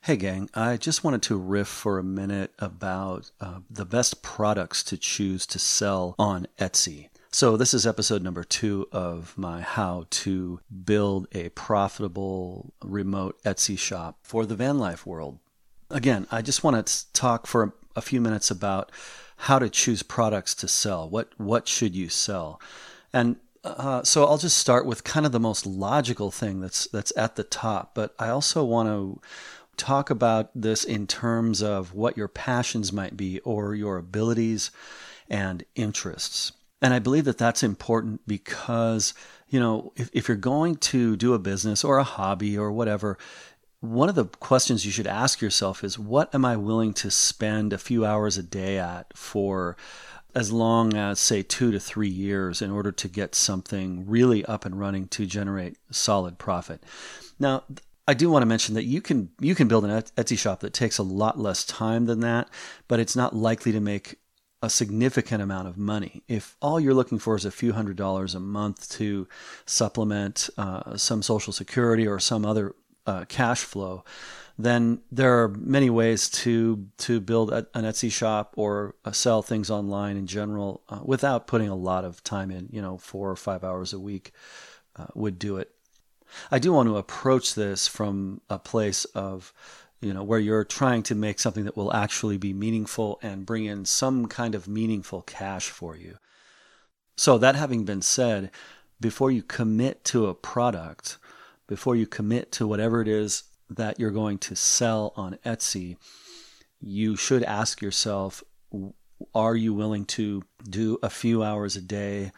Hey, gang, I just wanted to riff for a minute about the best products to choose to sell on Etsy. So, this is episode number 2 of my how to build a profitable remote Etsy shop for the van life world. Again, I just want to talk for a few minutes about how to choose products to sell. What should you sell? And so I'll just start with kind of the most logical thing that's at the top, but I also want to talk about this in terms of what your passions might be or your abilities and interests. And I believe that that's important because, if you're going to do a business or a hobby or whatever, one of the questions you should ask yourself is, what am I willing to spend a few hours a day at for as long as, say, 2 to 3 years in order to get something really up and running to generate solid profit? Now, I do want to mention that you can build an Etsy shop that takes a lot less time than that, but it's not likely to make a significant amount of money. If all you're looking for is a few $100s a month to supplement some Social Security or some other cash flow, then there are many ways to build an Etsy shop or sell things online in general without putting a lot of time in. 4 or 5 hours a week would do it. I do want to approach this from a place of, where you're trying to make something that will actually be meaningful and bring in some kind of meaningful cash for you. So that having been said, before you commit to a product, before you commit to whatever it is that you're going to sell on Etsy, you should ask yourself, are you willing to do a few hours a day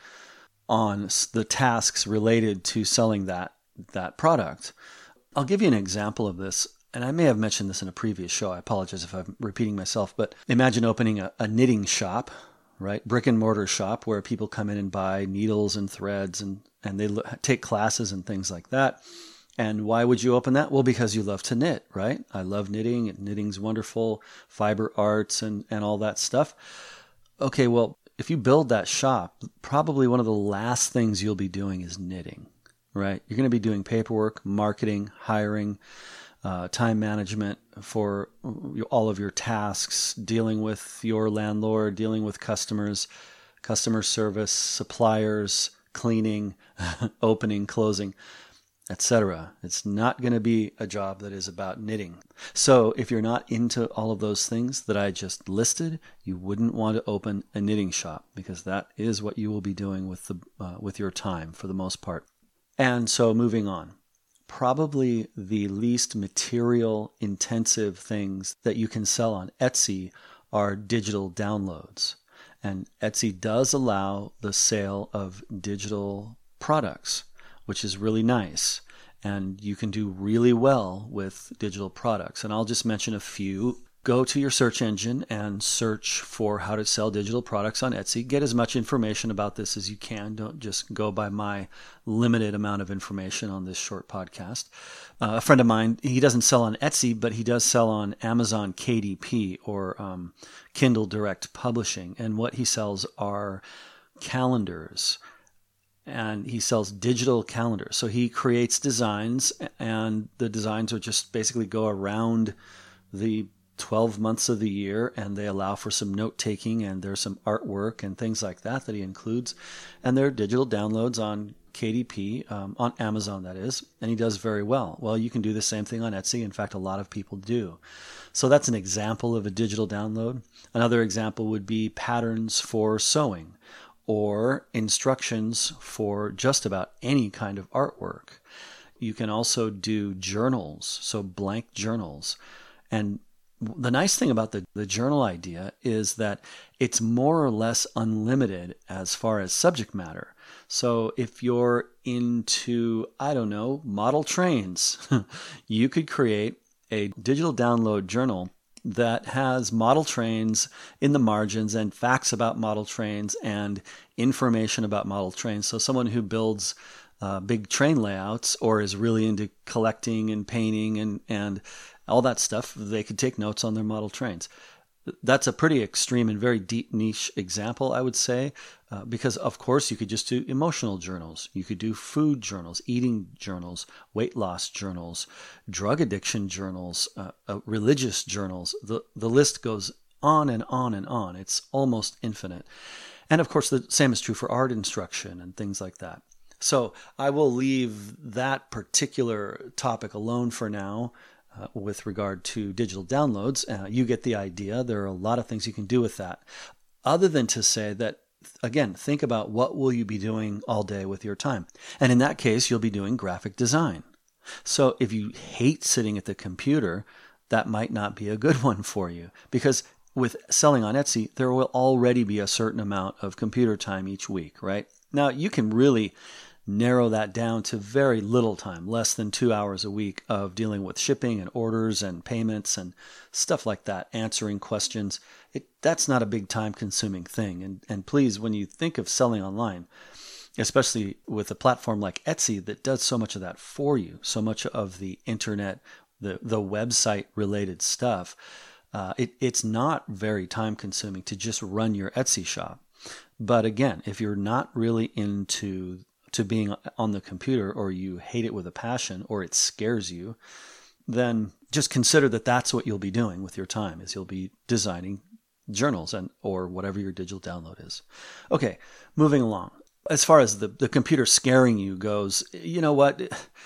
on the tasks related to selling that product? I'll give you an example of this, and I may have mentioned this in a previous show. I apologize if I'm repeating myself, but imagine opening a knitting shop, right? Brick and mortar shop where people come in and buy needles and threads and they take classes and things like that. And why would you open that? Well, because you love to knit, right? I love knitting, and knitting's wonderful, fiber arts and all that stuff. Okay, well, if you build that shop, probably one of the last things you'll be doing is knitting. Right? You're going to be doing paperwork, marketing, hiring, time management for all of your tasks, dealing with your landlord, dealing with customers, customer service, suppliers, cleaning, opening, closing, etc. It's not going to be a job that is about knitting. So if you're not into all of those things that I just listed, you wouldn't want to open a knitting shop, because that is what you will be doing with your time for the most part. And so moving on, probably the least material intensive things that you can sell on Etsy are digital downloads. And Etsy does allow the sale of digital products, which is really nice. And you can do really well with digital products. And I'll just mention a few. Go to your search engine and search for how to sell digital products on Etsy. Get as much information about this as you can. Don't just go by my limited amount of information on this short podcast. A friend of mine, he doesn't sell on Etsy, but he does sell on Amazon KDP or Kindle Direct Publishing. And what he sells are calendars. And he sells digital calendars. So he creates designs, and the designs are just basically go around the 12 months of the year, and they allow for some note taking, and there's some artwork and things like that he includes. And they're digital downloads on KDP, on Amazon that is, and he does very well. Well, you can do the same thing on Etsy. In fact, a lot of people do. So that's an example of a digital download. Another example would be patterns for sewing or instructions for just about any kind of artwork. You can also do journals, so blank journals. And the nice thing about the journal idea is that it's more or less unlimited as far as subject matter. So if you're into, model trains, you could create a digital download journal that has model trains in the margins and facts about model trains and information about model trains. So someone who builds big train layouts or is really into collecting and painting and all that stuff, they could take notes on their model trains. That's a pretty extreme and very deep niche example, I would say, because of course you could just do emotional journals. You could do food journals, eating journals, weight loss journals, drug addiction journals, religious journals. The list goes on and on and on. It's almost infinite. And of course, the same is true for art instruction and things like that. So I will leave that particular topic alone for now. With regard to digital downloads, you get the idea. There are a lot of things you can do with that, other than to say that, again, think about what will you be doing all day with your time. And in that case, you'll be doing graphic design. So if you hate sitting at the computer, that might not be a good one for you, because with selling on Etsy, there will already be a certain amount of computer time each week, right? Now, you can really narrow that down to very little time, less than 2 hours a week of dealing with shipping and orders and payments and stuff like that, answering questions. That's not a big time-consuming thing. And please, when you think of selling online, especially with a platform like Etsy that does so much of that for you, so much of the internet, the website-related stuff, it's not very time-consuming to just run your Etsy shop. But again, if you're not really into being on the computer, or you hate it with a passion, or it scares you, then just consider that that's what you'll be doing with your time, is you'll be designing journals or whatever your digital download is. Okay, moving along. As far as the computer scaring you goes, you know what?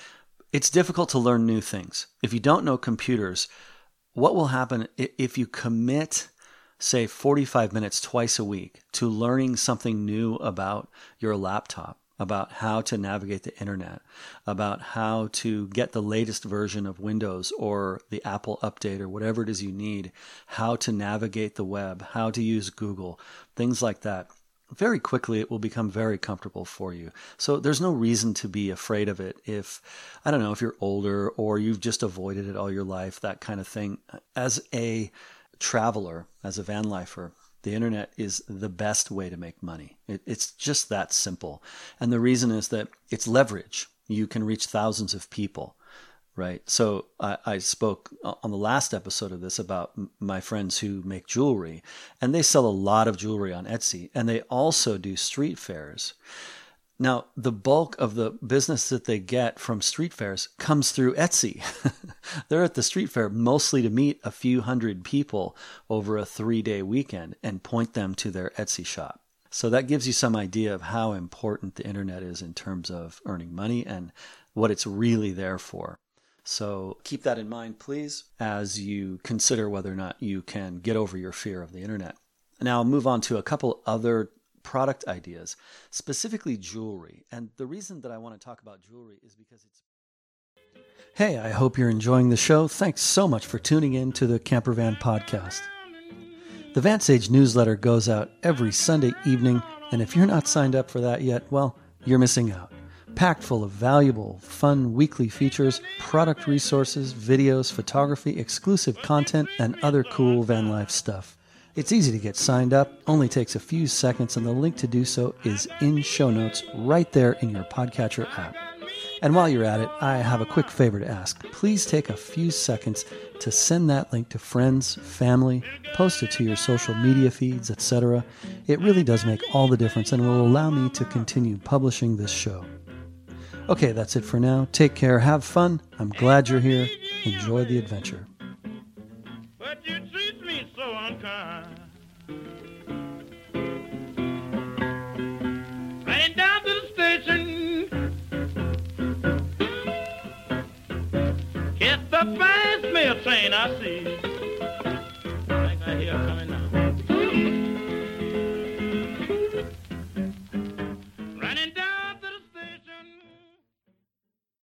It's difficult to learn new things. If you don't know computers, what will happen if you commit, say, 45 minutes twice a week to learning something new about your laptop, about how to navigate the internet, about how to get the latest version of Windows or the Apple update or whatever it is you need, how to navigate the web, how to use Google, things like that. Very quickly, it will become very comfortable for you. So there's no reason to be afraid of it if you're older or you've just avoided it all your life, that kind of thing. As a traveler, as a van lifer, the internet is the best way to make money. It's just that simple. And the reason is that it's leverage. You can reach thousands of people, right? So I spoke on the last episode of this about my friends who make jewelry, and they sell a lot of jewelry on Etsy, and they also do street fairs. Now, the bulk of the business that they get from street fairs comes through Etsy. They're at the street fair mostly to meet a few hundred people over a 3-day weekend and point them to their Etsy shop. So that gives you some idea of how important the internet is in terms of earning money and what it's really there for. So keep that in mind, please, as you consider whether or not you can get over your fear of the internet. Now I'll move on to a couple other product ideas, specifically jewelry. And the reason that I want to talk about jewelry is because it's... Hey, I hope you're enjoying the show. Thanks so much for tuning in to the Campervan Podcast. The VanSage newsletter goes out every Sunday evening, and if you're not signed up for that yet, well, you're missing out. Packed full of valuable, fun weekly features, product resources, videos, photography, exclusive content, and other cool van life stuff. It's easy to get signed up, only takes a few seconds, and the link to do so is in show notes right there in your podcatcher app. And while you're at it, I have a quick favor to ask. Please take a few seconds to send that link to friends, family, post it to your social media feeds, etc. It really does make all the difference and will allow me to continue publishing this show. Okay, that's it for now. Take care, have fun. I'm glad you're here. Enjoy the adventure. But you treat me so unkind. Ran down to the station, catch the fast mail train I see. I think I hear it coming now.